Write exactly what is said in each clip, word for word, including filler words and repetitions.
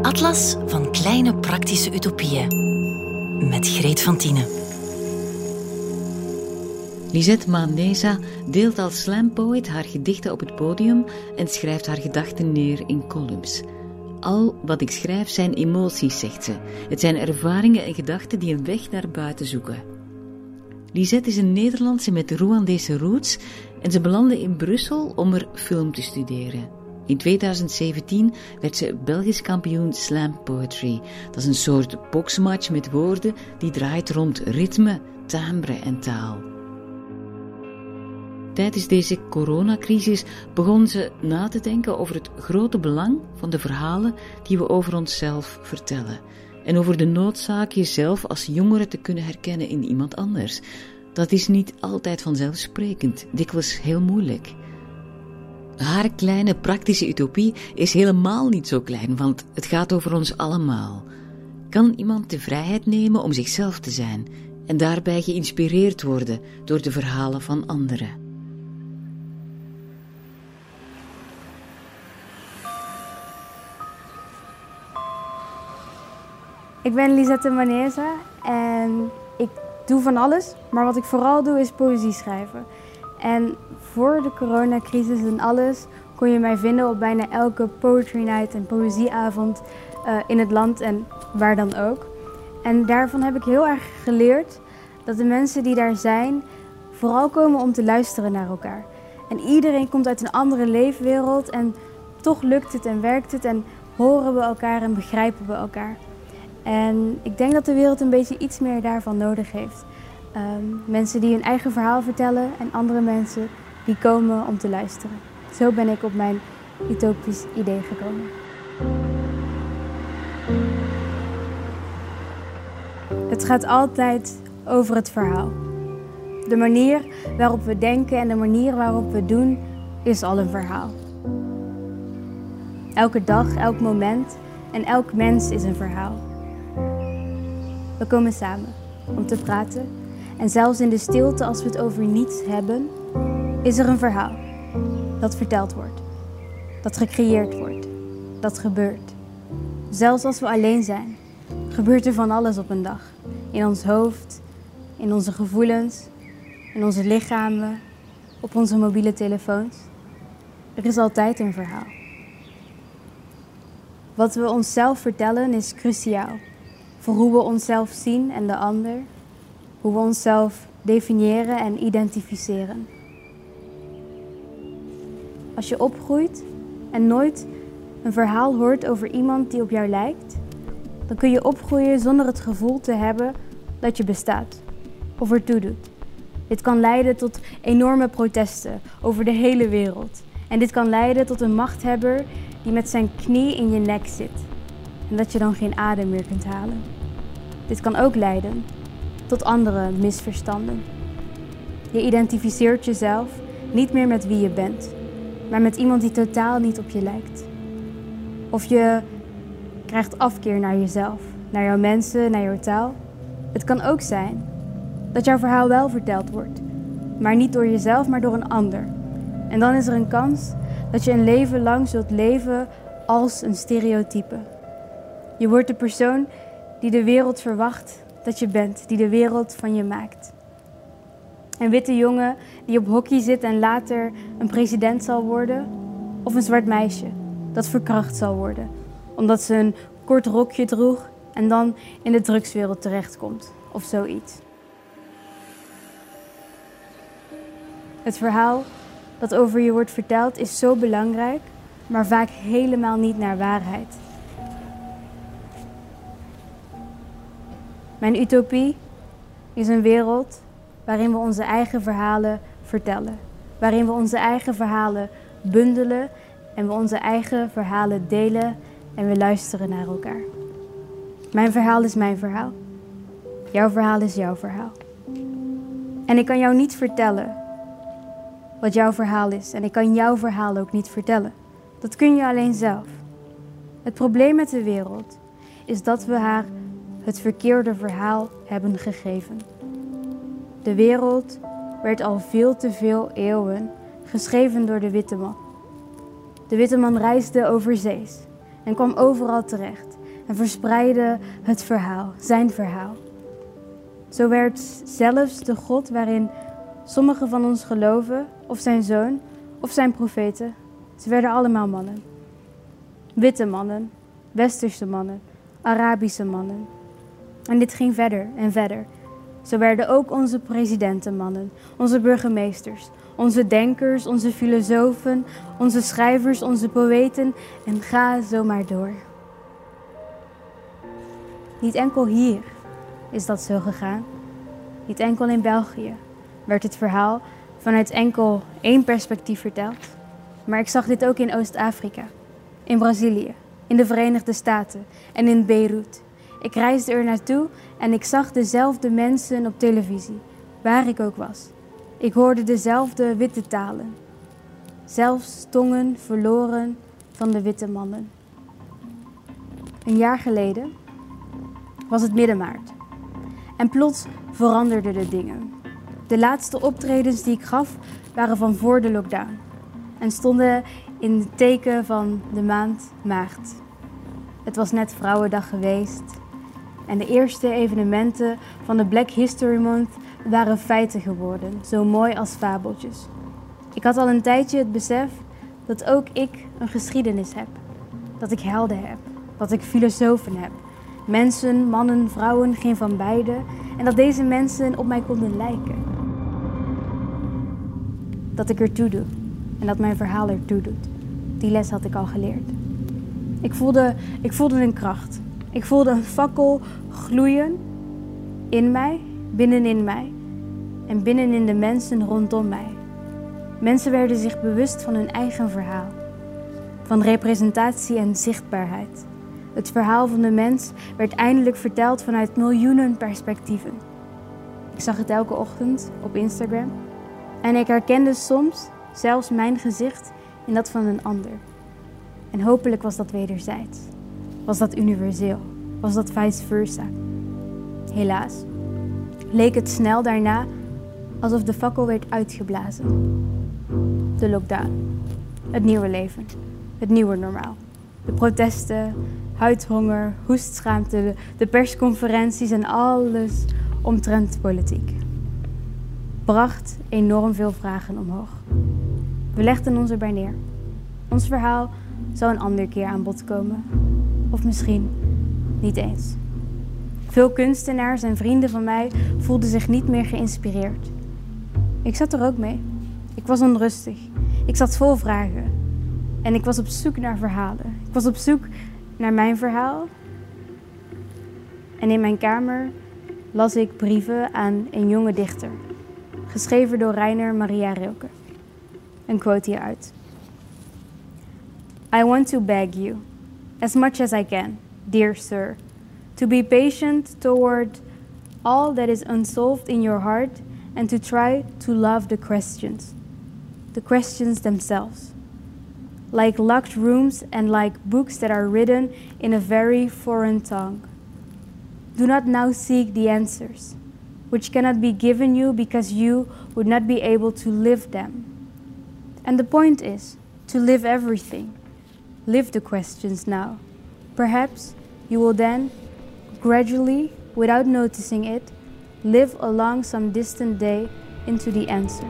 Atlas van kleine praktische utopieën. Met Greet van Tienen. Lisette Manesa deelt als slampoet haar gedichten op het podium en schrijft haar gedachten neer in columns. Al wat ik schrijf zijn emoties, zegt ze. Het zijn ervaringen en gedachten die een weg naar buiten zoeken. Lisette is een Nederlandse met Rwandese roots en ze belandde in Brussel om er film te studeren. In tweeduizend zeventien werd ze Belgisch kampioen Slam Poetry. Dat is een soort boksmatch met woorden die draait rond ritme, timbre en taal. Tijdens deze coronacrisis begon ze na te denken over het grote belang van de verhalen die we over onszelf vertellen. En over de noodzaak jezelf als jongere te kunnen herkennen in iemand anders. Dat is niet altijd vanzelfsprekend, dikwijls heel moeilijk. Haar kleine praktische utopie is helemaal niet zo klein, want het gaat over ons allemaal. Kan iemand de vrijheid nemen om zichzelf te zijn en daarbij geïnspireerd worden door de verhalen van anderen? Ik ben Lisette Manesa en ik doe van alles, maar wat ik vooral doe is poëzie schrijven. En voor de coronacrisis en alles kon je mij vinden op bijna elke poetry night en poëzieavond uh, in het land en waar dan ook. En daarvan heb ik heel erg geleerd dat de mensen die daar zijn vooral komen om te luisteren naar elkaar. En iedereen komt uit een andere leefwereld en toch lukt het en werkt het en horen we elkaar en begrijpen we elkaar. En ik denk dat de wereld een beetje iets meer daarvan nodig heeft. Um, mensen die hun eigen verhaal vertellen en andere mensen die komen om te luisteren. Zo ben ik op mijn utopisch idee gekomen. Het gaat altijd over het verhaal. De manier waarop we denken en de manier waarop we doen is al een verhaal. Elke dag, elk moment en elk mens is een verhaal. We komen samen om te praten en zelfs in de stilte als we het over niets hebben, is er een verhaal dat verteld wordt, dat gecreëerd wordt, dat gebeurt. Zelfs als we alleen zijn, gebeurt er van alles op een dag. In ons hoofd, in onze gevoelens, in onze lichamen, op onze mobiele telefoons. Er is altijd een verhaal. Wat we onszelf vertellen is cruciaal. Voor hoe we onszelf zien en de ander. Hoe we onszelf definiëren en identificeren. Als je opgroeit en nooit een verhaal hoort over iemand die op jou lijkt, dan kun je opgroeien zonder het gevoel te hebben dat je bestaat of ertoe doet. Dit kan leiden tot enorme protesten over de hele wereld. En dit kan leiden tot een machthebber die met zijn knie in je nek zit. En dat je dan geen adem meer kunt halen. Dit kan ook leiden tot andere misverstanden. Je identificeert jezelf niet meer met wie je bent, maar met iemand die totaal niet op je lijkt. Of je krijgt afkeer naar jezelf, naar jouw mensen, naar jouw taal. Het kan ook zijn dat jouw verhaal wel verteld wordt, maar niet door jezelf, maar door een ander. En dan is er een kans dat je een leven lang zult leven als een stereotype. Je wordt de persoon die de wereld verwacht dat je bent, die de wereld van je maakt. Een witte jongen die op hockey zit en later een president zal worden, of een zwart meisje dat verkracht zal worden, omdat ze een kort rokje droeg en dan in de drugswereld terechtkomt, of zoiets. Het verhaal dat over je wordt verteld is zo belangrijk, maar vaak helemaal niet naar waarheid. Mijn utopie is een wereld waarin we onze eigen verhalen vertellen. Waarin we onze eigen verhalen bundelen en we onze eigen verhalen delen en we luisteren naar elkaar. Mijn verhaal is mijn verhaal. Jouw verhaal is jouw verhaal. En ik kan jou niet vertellen wat jouw verhaal is. En ik kan jouw verhaal ook niet vertellen. Dat kun je alleen zelf. Het probleem met de wereld is dat we haar het verkeerde verhaal hebben gegeven. De wereld werd al veel te veel eeuwen geschreven door de witte man. De witte man reisde over zees en kwam overal terecht. en verspreidde het verhaal, zijn verhaal. Zo werd zelfs de God waarin sommigen van ons geloven, of zijn zoon, of zijn profeten, ze werden allemaal mannen. Witte mannen, westerse mannen, Arabische mannen. En dit ging verder en verder. Zo werden ook onze presidenten mannen, onze burgemeesters, onze denkers, onze filosofen, onze schrijvers, onze poëten en ga zo maar door. Niet enkel hier is dat zo gegaan. Niet enkel in België werd het verhaal vanuit enkel één perspectief verteld. Maar ik zag dit ook in Oost-Afrika, in Brazilië, in de Verenigde Staten en in Beirut. Ik reisde er naartoe en ik zag dezelfde mensen op televisie, waar ik ook was. Ik hoorde dezelfde witte talen. Zelfs tongen verloren van de witte mannen. Een jaar geleden was het midden maart. En plots veranderden de dingen. De laatste optredens die ik gaf waren van voor de lockdown. En stonden in het teken van de maand maart. Het was net Vrouwendag geweest. En de eerste evenementen van de Black History Month waren feiten geworden, zo mooi als fabeltjes. Ik had al een tijdje het besef dat ook ik een geschiedenis heb. Dat ik helden heb, dat ik filosofen heb. Mensen, mannen, vrouwen, geen van beide. En dat deze mensen op mij konden lijken. Dat ik ertoe doe en dat mijn verhaal ertoe doet. Die les had ik al geleerd. Ik voelde, ik voelde een kracht. Ik voelde een fakkel gloeien in mij, binnenin mij en binnenin de mensen rondom mij. Mensen werden zich bewust van hun eigen verhaal, van representatie en zichtbaarheid. Het verhaal van de mens werd eindelijk verteld vanuit miljoenen perspectieven. Ik zag het elke ochtend op Instagram en ik herkende soms zelfs mijn gezicht in dat van een ander. En hopelijk was dat wederzijds. Was dat universeel? Was dat vice versa? Helaas leek het snel daarna alsof de fakkel werd uitgeblazen. De lockdown, het nieuwe leven, het nieuwe normaal. De protesten, huidhonger, hoestschaamte, de persconferenties en alles omtrent politiek. Bracht enorm veel vragen omhoog. We legden ons erbij neer. Ons verhaal zou een andere keer aan bod komen. Of misschien niet eens. Veel kunstenaars en vrienden van mij voelden zich niet meer geïnspireerd. Ik zat er ook mee. Ik was onrustig. Ik zat vol vragen. En ik was op zoek naar verhalen. Ik was op zoek naar mijn verhaal. En in mijn kamer las ik brieven aan een jonge dichter. Geschreven door Rainer Maria Rilke. Een quote hieruit. I want to beg you, as much as I can, dear sir, to be patient toward all that is unsolved in your heart and to try to love the questions, the questions themselves, like locked rooms and like books that are written in a very foreign tongue. Do not now seek the answers, which cannot be given you because you would not be able to live them. And the point is to live everything. Live the questions now. Perhaps you will then, gradually, without noticing it, live along some distant day into the answer.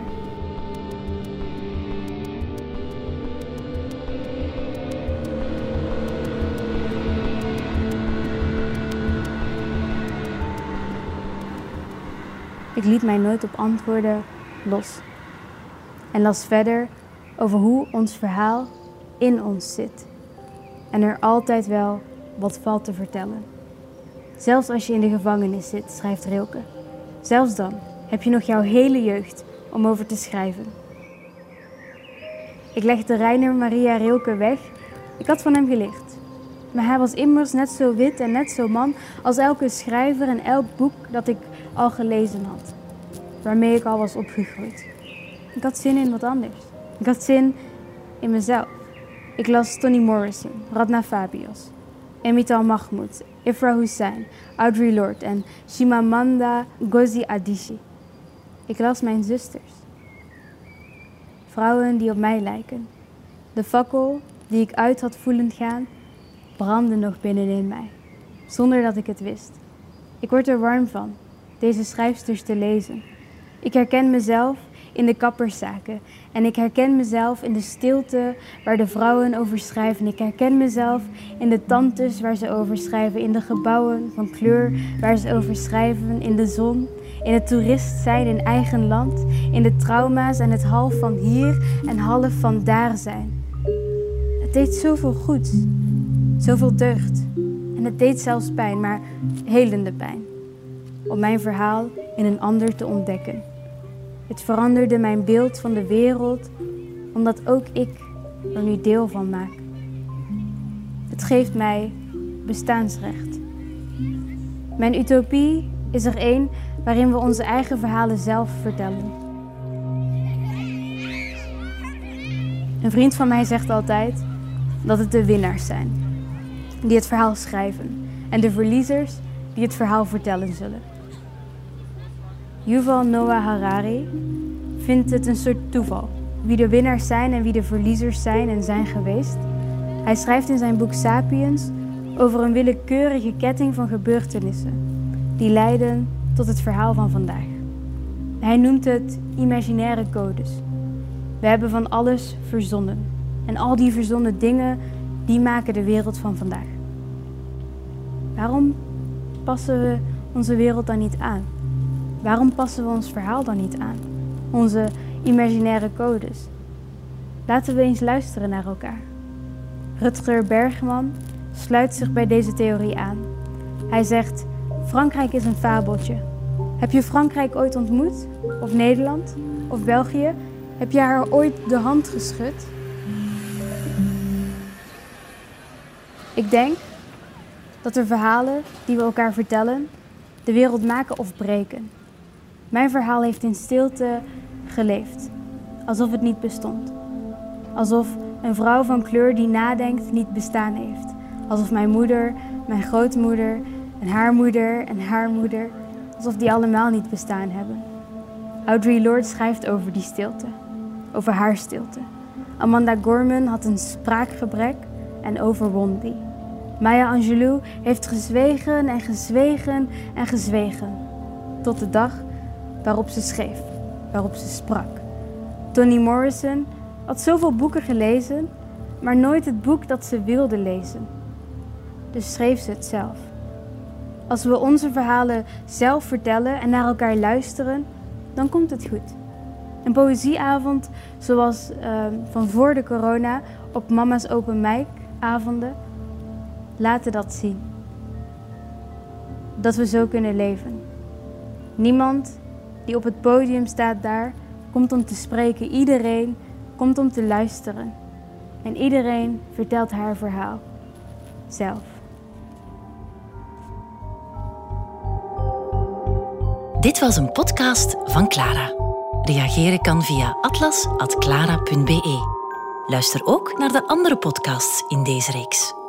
Ik liet mij nooit op antwoorden los. En las verder over hoe ons verhaal in ons zit. En er altijd wel wat valt te vertellen. Zelfs als je in de gevangenis zit, schrijft Rilke. Zelfs dan heb je nog jouw hele jeugd om over te schrijven. Ik legde Rainer Maria Rilke weg. Ik had van hem geleerd. Maar hij was immers net zo wit en net zo man als elke schrijver en elk boek dat ik al gelezen had. Waarmee ik al was opgegroeid. Ik had zin in wat anders. Ik had zin in mezelf. Ik las Toni Morrison, Radna Fabios, Amital Mahmood, Ifra Hussein, Audre Lorde en Chimamanda Ngozi Adichie. Ik las mijn zusters. Vrouwen die op mij lijken. De fakkel die ik uit had voelen gaan, brandde nog binnenin mij. zonder dat ik het wist. Ik word er warm van, deze schrijfsters te lezen. Ik herken mezelf in de kapperszaken en ik herken mezelf in de stilte waar de vrouwen over schrijven. Ik herken mezelf in de tantes waar ze over schrijven, in de gebouwen van kleur waar ze over schrijven, in de zon, in het toerist zijn in eigen land, in de trauma's en het half van hier en half van daar zijn. Het deed zoveel goeds, zoveel deugd en het deed zelfs pijn, maar helende pijn, om mijn verhaal in een ander te ontdekken. Het veranderde mijn beeld van de wereld, omdat ook ik er nu deel van maak. Het geeft mij bestaansrecht. Mijn utopie is er één waarin we onze eigen verhalen zelf vertellen. Een vriend van mij zegt altijd dat het de winnaars zijn die het verhaal schrijven en de verliezers die het verhaal vertellen zullen. Yuval Noah Harari vindt het een soort toeval wie de winnaars zijn en wie de verliezers zijn en zijn geweest. Hij schrijft in zijn boek Sapiens over een willekeurige ketting van gebeurtenissen die leiden tot het verhaal van vandaag. Hij noemt het imaginaire codes. We hebben van alles verzonnen en al die verzonnen dingen die maken de wereld van vandaag. Waarom passen we onze wereld dan niet aan? Waarom passen we ons verhaal dan niet aan? Onze imaginaire codes. Laten we eens luisteren naar elkaar. Rutger Bergman sluit zich bij deze theorie aan. Hij zegt, Frankrijk is een fabeltje. Heb je Frankrijk ooit ontmoet? Of Nederland? Of België? Heb je haar ooit de hand geschud? Ik denk dat de verhalen die we elkaar vertellen de wereld maken of breken. Mijn verhaal heeft in stilte geleefd, alsof het niet bestond. Alsof een vrouw van kleur die nadenkt niet bestaan heeft. Alsof mijn moeder, mijn grootmoeder en haar moeder en haar moeder, alsof die allemaal niet bestaan hebben. Audre Lorde schrijft over die stilte, over haar stilte. Amanda Gorman had een spraakgebrek en overwon die. Maya Angelou heeft gezwegen en gezwegen en gezwegen, tot de dag waarop ze schreef, waarop ze sprak. Toni Morrison had zoveel boeken gelezen, maar nooit het boek dat ze wilde lezen. Dus schreef ze het zelf. Als we onze verhalen zelf vertellen en naar elkaar luisteren, dan komt het goed. Een poëzieavond zoals uh, van voor de corona op mama's open mic avonden, laten dat zien. Dat we zo kunnen leven. Niemand die op het podium staat daar, komt om te spreken. Iedereen komt om te luisteren. En iedereen vertelt haar verhaal. Zelf. Dit was een podcast van Clara. Reageren kan via atlas punt clara punt be. Luister ook naar de andere podcasts in deze reeks.